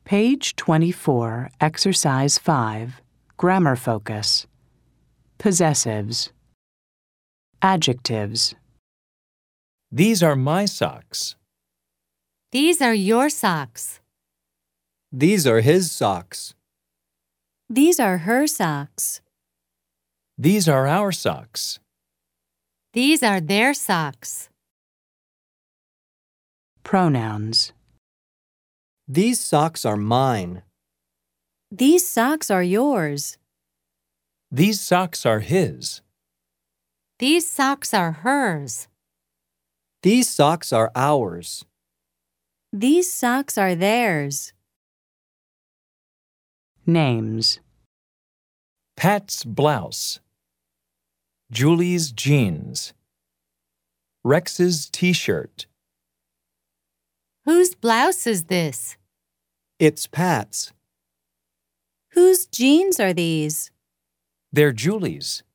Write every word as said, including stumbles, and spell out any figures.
Page twenty-four, Exercise five, Grammar Focus. Possessives. Adjectives. These are my socks. These are your socks. These are his socks. These are her socks. These are our socks. These are their socks. Pronouns. These socks are mine. These socks are yours. These socks are his. These socks are hers. These socks are ours. These socks are theirs. Names. Pat's blouse. Julie's jeans. Rex's t-shirt. Whose blouse is this? It's Pat's. Whose jeans are these? They're Julie's.